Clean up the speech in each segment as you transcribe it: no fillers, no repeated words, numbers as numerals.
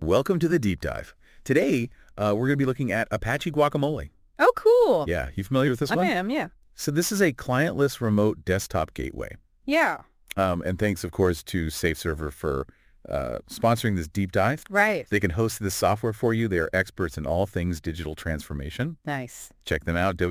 Welcome to the deep dive. Today, we're going to be looking at Apache Guacamole. Oh, cool. Yeah, you familiar with this one? I am, yeah. So this is a clientless remote desktop gateway. Yeah. And thanks, of course, to SafeServer for sponsoring this deep dive. Right. They can host this software for you. They are experts in all things digital transformation. Nice. Check them out,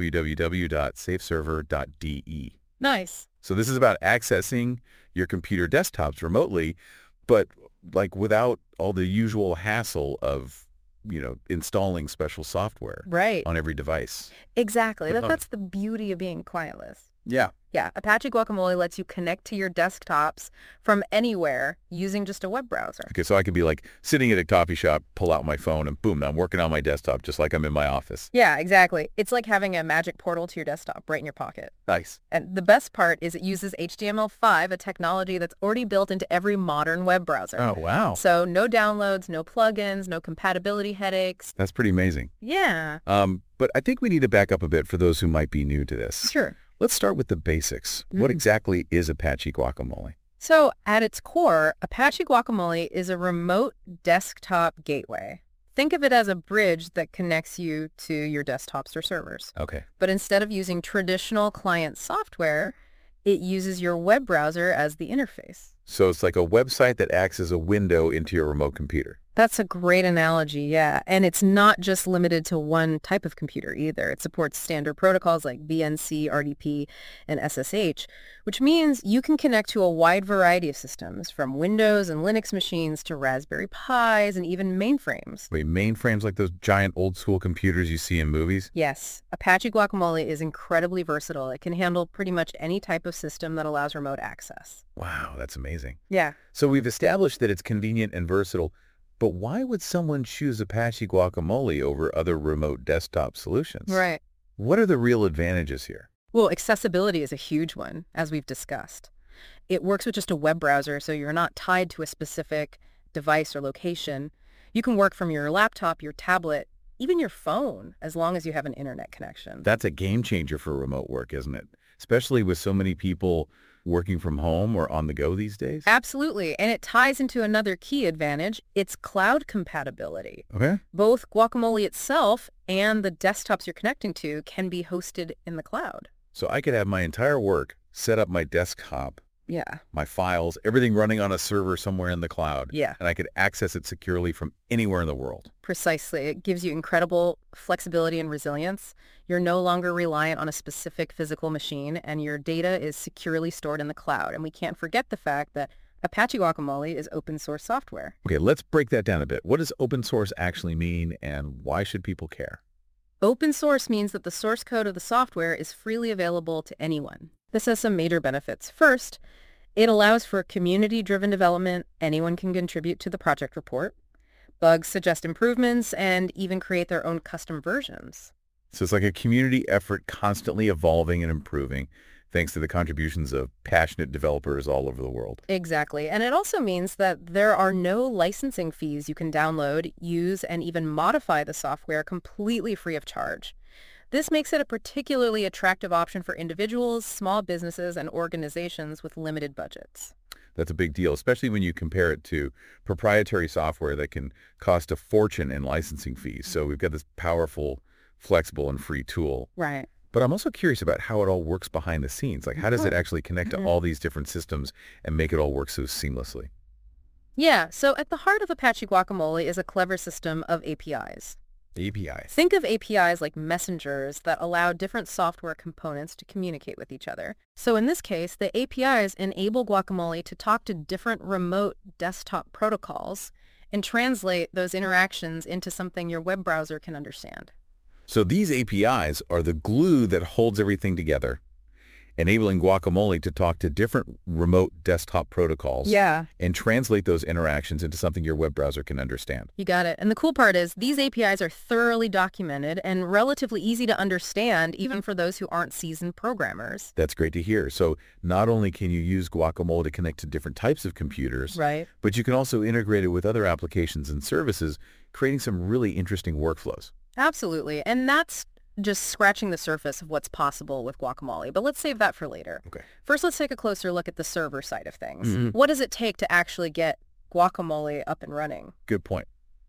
www.safeserver.de. Nice. So this is about accessing your computer desktops remotely, but like without all the usual hassle of, installing special software Right. on every device. Exactly. Good. That's the beauty of being clientless. Yeah. Yeah. Apache Guacamole lets you connect to your desktops from anywhere using just a web browser. Okay, so I could be like sitting at a coffee shop, pull out my phone, and boom, I'm working on my desktop just like I'm in my office. Yeah, exactly. It's like having a magic portal to your desktop right in your pocket. Nice. And the best part is it uses HTML5, a technology that's already built into every modern web browser. Oh, wow. So no downloads, no plugins, no compatibility headaches. That's pretty amazing. Yeah. But I think we need to back up a bit for those who might be new to this. Sure. Let's start with the basics. What exactly is Apache Guacamole? So at its core, Apache Guacamole is a remote desktop gateway. Think of it as a bridge that connects you to your desktops or servers. Okay. But instead of using traditional client software, it uses your web browser as the interface. So it's like a website that acts as a window into your remote computer. That's a great analogy, yeah. And it's not just limited to one type of computer either. It supports standard protocols like VNC, RDP, and SSH, which means you can connect to a wide variety of systems, from Windows and Linux machines to Raspberry Pis and even mainframes. Wait, mainframes like those giant old school computers you see in movies? Yes, Apache Guacamole is incredibly versatile. It can handle pretty much any type of system that allows remote access. Wow, that's amazing. Yeah. So we've established that it's convenient and versatile, but why would someone choose Apache Guacamole over other remote desktop solutions? Right. What are the real advantages here? Well, accessibility is a huge one, as we've discussed. It works with just a web browser, so you're not tied to a specific device or location. You can work from your laptop, your tablet, even your phone, as long as you have an internet connection. That's a game changer for remote work, isn't it? Especially with so many people working from home or on the go these days? Absolutely. And it ties into another key advantage. It's cloud compatibility. Okay. Both Guacamole itself and the desktops you're connecting to can be hosted in the cloud. So I could have my entire work set up my desktop, Yeah. my files, everything running on a server somewhere in the cloud. Yeah. And I could access it securely from anywhere in the world. Precisely. It gives you incredible flexibility and resilience. You're no longer reliant on a specific physical machine, and your data is securely stored in the cloud. And we can't forget the fact that Apache Guacamole is open source software. Okay, let's break that down a bit. What does open source actually mean, and why should people care? Open source means that the source code of the software is freely available to anyone. This has some major benefits. First, it allows for community-driven development. Anyone can contribute to the project report. Bugs suggest improvements and even create their own custom versions. So it's like a community effort constantly evolving and improving thanks to the contributions of passionate developers all over the world. Exactly. And it also means that there are no licensing fees. You can download, use, and even modify the software completely free of charge. This makes it a particularly attractive option for individuals, small businesses, and organizations with limited budgets. That's a big deal, especially when you compare it to proprietary software that can cost a fortune in licensing fees. So we've got this powerful, flexible, and free tool. Right. But I'm also curious about how it all works behind the scenes. Like, how does it actually connect to all these different systems and make it all work so seamlessly? Yeah, so at the heart of Apache Guacamole is a clever system of APIs. APIs. Think of APIs like messengers that allow different software components to communicate with each other. So in this case, the APIs enable Guacamole to talk to different remote desktop protocols and translate those interactions into something your web browser can understand. So these APIs are the glue that holds everything together, enabling Guacamole to talk to different remote desktop protocols and translate those interactions into something your web browser can understand. You got it. And the cool part is these APIs are thoroughly documented and relatively easy to understand, even for those who aren't seasoned programmers. That's great to hear. So not only can you use Guacamole to connect to different types of computers, Right. but you can also integrate it with other applications and services, creating some really interesting workflows. Absolutely. And that's just scratching the surface of what's possible with Guacamole, but let's save that for later. Okay. First, let's take a closer look at the server side of things. What does it take to actually get Guacamole up and running? Good point.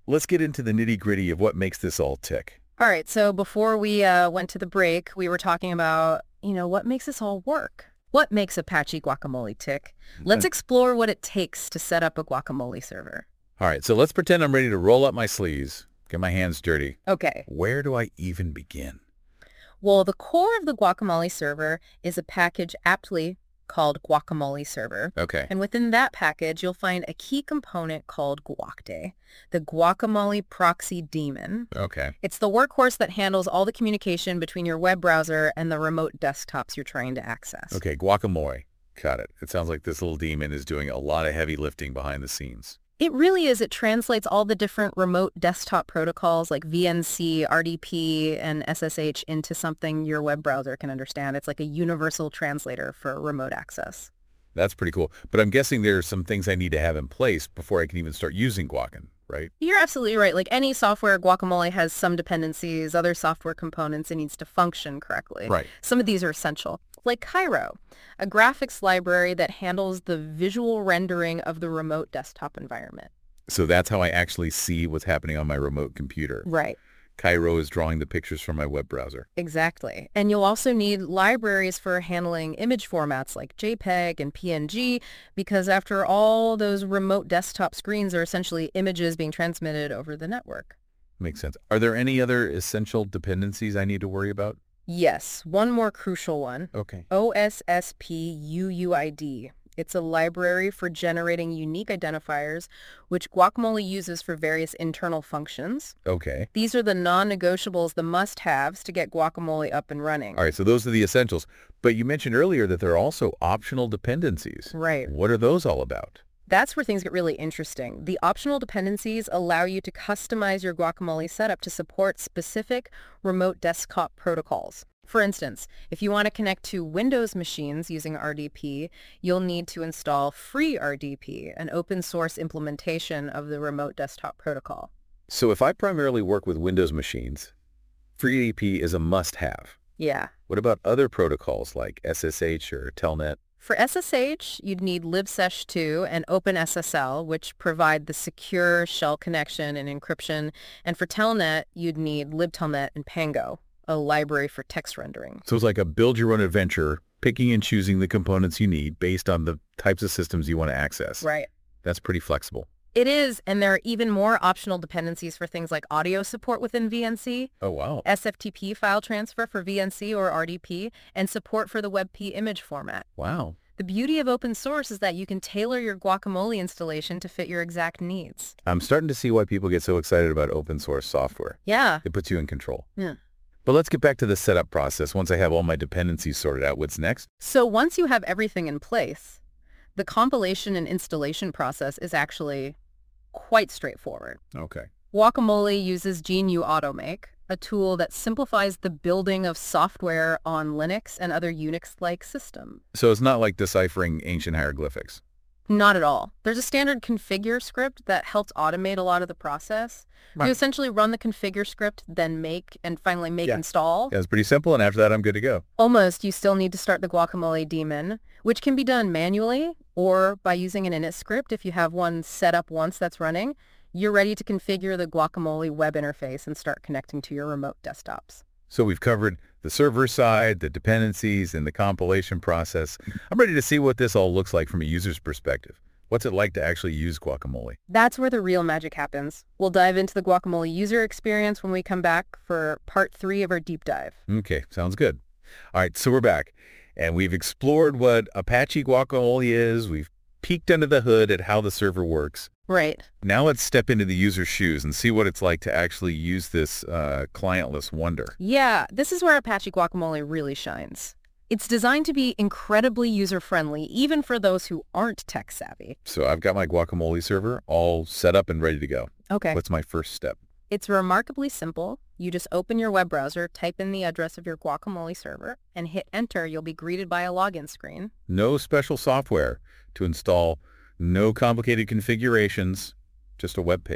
let's get into the nitty-gritty of what makes this all tick. All right, so before we went to the break, we were talking about, what makes this all work? What makes Apache Guacamole tick? Let's explore what it takes to set up a guacamole server. All right, so let's pretend I'm ready to roll up my sleeves, get my hands dirty. Okay. Where do I even begin? Well, the core of the guacamole server is a package aptly called Guacamole Server. Okay. And within that package, you'll find a key component called Guacday, the guacamole proxy daemon. Okay. It's the workhorse that handles all the communication between your web browser and the remote desktops you're trying to access. Okay, guacamole. Got it. It sounds like this little daemon is doing a lot of heavy lifting behind the scenes. It really is. It translates all the different remote desktop protocols like VNC, RDP, and SSH into something your web browser can understand. It's like a universal translator for remote access. That's pretty cool. But I'm guessing there are some things I need to have in place before I can even start using Guacamole, right? You're absolutely right. Like any software, Guacamole has some dependencies, other software components. It needs to function correctly. Right. Some of these are essential. Like Cairo, a graphics library that handles the visual rendering of the remote desktop environment. So that's how I actually see what's happening on my remote computer. Right. Cairo is drawing the pictures from my web browser. Exactly. And you'll also need libraries for handling image formats like JPEG and PNG, because after all, those remote desktop screens are essentially images being transmitted over the network. Makes sense. Are there any other essential dependencies I need to worry about? Yes, one more crucial one. Okay. OSSP-UUID. It's a library for generating unique identifiers, which Guacamole uses for various internal functions. Okay. These are the non-negotiables, the must-haves to get Guacamole up and running. All right, so those are the essentials. But you mentioned earlier that there are also optional dependencies. Right. What are those all about? That's where things get really interesting. The optional dependencies allow you to customize your Guacamole setup to support specific remote desktop protocols. For instance, if you want to connect to Windows machines using RDP, you'll need to install FreeRDP, an open source implementation of the remote desktop protocol. So if I primarily work with Windows machines, FreeRDP is a must-have. Yeah. What about other protocols like SSH or Telnet? For SSH, you'd need libsesh2 and OpenSSL, which provide the secure shell connection and encryption. And for Telnet, you'd need libtelnet and Pango, a library for text rendering. So it's like a build-your-own adventure, picking and choosing the components you need based on the types of systems you want to access. Right. That's pretty flexible. It is, and there are even more optional dependencies for things like audio support within VNC. Oh, wow. SFTP file transfer for VNC or RDP, and support for the WebP image format. Wow. The beauty of open source is that you can tailor your Guacamole installation to fit your exact needs. I'm starting to see why people get so excited about open source software. Yeah. It puts you in control. Yeah. But let's get back to the setup process. Once I have all my dependencies sorted out, what's next? So once you have everything in place, the compilation and installation process is actually quite straightforward. Okay. Guacamole uses GNU Automake, a tool that simplifies the building of software on Linux and other Unix-like systems. So it's not like deciphering ancient hieroglyphics. Not at all. There's a standard configure script that helps automate a lot of the process. Right. You essentially run the configure script, then make, and finally make install. Yeah, it's pretty simple, and after that, I'm good to go. Almost. You still need to start the Guacamole daemon, which can be done manually or by using an init script. If you have one set up once that's running, you're ready to configure the Guacamole web interface and start connecting to your remote desktops. So we've covered the server side, the dependencies, and the compilation process. I'm ready to see what this all looks like from a user's perspective. What's it like to actually use Guacamole? That's where the real magic happens. We'll dive into the Guacamole user experience when we come back for part 3 of our deep dive. Okay, sounds good. All right, so we're back, and we've explored what Apache Guacamole is. We've peeked under the hood at how the server works. Right. Now let's step into the user's shoes and see what it's like to actually use this clientless wonder. Yeah, this is where Apache Guacamole really shines. It's designed to be incredibly user-friendly, even for those who aren't tech-savvy. So I've got my Guacamole server all set up and ready to go. Okay. What's my first step? It's remarkably simple. You just open your web browser, type in the address of your Guacamole server, and hit enter. You'll be greeted by a login screen. No special software to install, no complicated configurations, just a web page.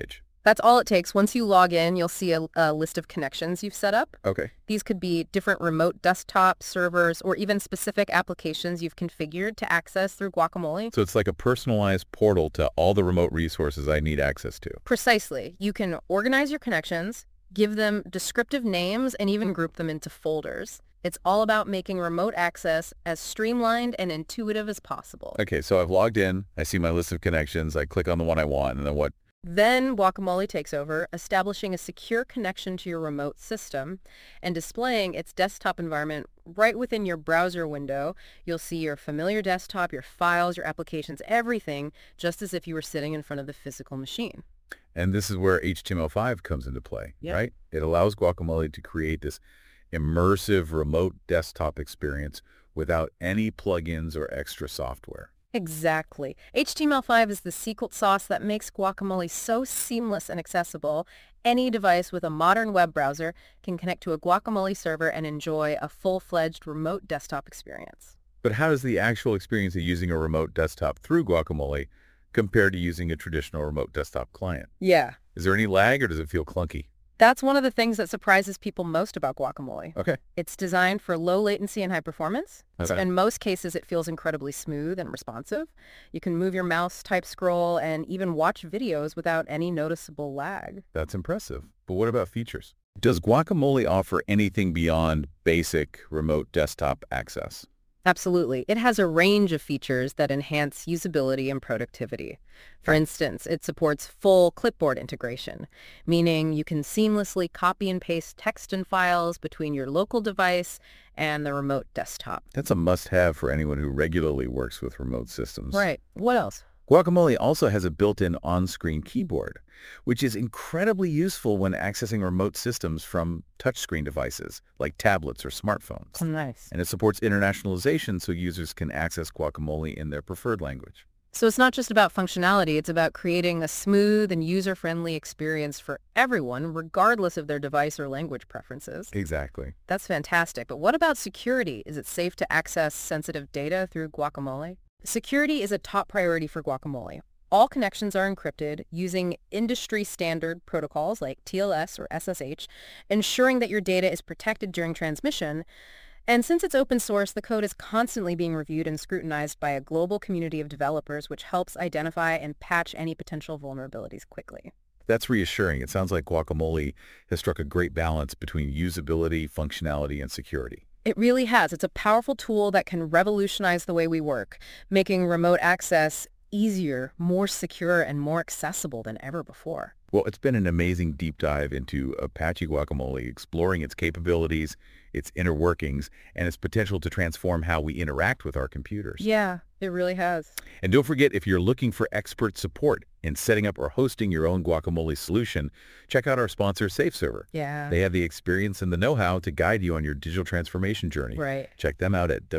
That's all it takes. Once you log in, you'll see a list of connections you've set up. Okay. These could be different remote desktop servers or even specific applications you've configured to access through Guacamole. So it's like a personalized portal to all the remote resources I need access to. Precisely. You can organize your connections, give them descriptive names, and even group them into folders. It's all about making remote access as streamlined and intuitive as possible. Okay, so I've logged in, I see my list of connections, I click on the one I want, and then what? Then Guacamole takes over, establishing a secure connection to your remote system and displaying its desktop environment right within your browser window. You'll see your familiar desktop, your files, your applications, everything, just as if you were sitting in front of the physical machine. And this is where HTML5 comes into play, right? It allows Guacamole to create this immersive remote desktop experience without any plugins or extra software. Exactly. HTML5 is the secret sauce that makes Guacamole so seamless and accessible. Any device with a modern web browser can connect to a Guacamole server and enjoy a full-fledged remote desktop experience. But how does the actual experience of using a remote desktop through Guacamole compare to using a traditional remote desktop client? Yeah. Is there any lag or does it feel clunky? That's one of the things that surprises people most about Guacamole. Okay. It's designed for low latency and high performance. Okay. In most cases, it feels incredibly smooth and responsive. You can move your mouse, type, scroll, and even watch videos without any noticeable lag. That's impressive. But what about features? Does Guacamole offer anything beyond basic remote desktop access? Absolutely. It has a range of features that enhance usability and productivity. For instance, it supports full clipboard integration, meaning you can seamlessly copy and paste text and files between your local device and the remote desktop. That's a must-have for anyone who regularly works with remote systems. Right. What else? Guacamole also has a built-in on-screen keyboard, which is incredibly useful when accessing remote systems from touchscreen devices like tablets or smartphones. Oh, nice. And it supports internationalization so users can access Guacamole in their preferred language. So it's not just about functionality, it's about creating a smooth and user-friendly experience for everyone, regardless of their device or language preferences. Exactly. That's fantastic. But what about security? Is it safe to access sensitive data through Guacamole? Security is a top priority for Guacamole. All connections are encrypted using industry-standard protocols like TLS or SSH, ensuring that your data is protected during transmission. And since it's open source, the code is constantly being reviewed and scrutinized by a global community of developers, which helps identify and patch any potential vulnerabilities quickly. That's reassuring. It sounds like Guacamole has struck a great balance between usability, functionality, and security. It really has. It's a powerful tool that can revolutionize the way we work, making remote access easier, more secure, and more accessible than ever before. Well, it's been an amazing deep dive into Apache Guacamole, exploring its capabilities, its inner workings, and its potential to transform how we interact with our computers. Yeah, it really has. And don't forget, if you're looking for expert support in setting up or hosting your own Guacamole solution, check out our sponsor, SafeServer. Yeah. They have the experience and the know-how to guide you on your digital transformation journey. Right. Check them out at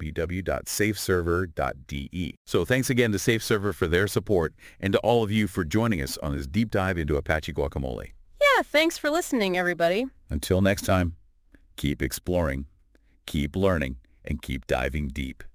www.safeserver.de. So thanks again to SafeServer for their support and to all of you for joining us on this deep dive into Apache Guacamole. Yeah, thanks for listening, everybody. Until next time, keep exploring, keep learning, and keep diving deep.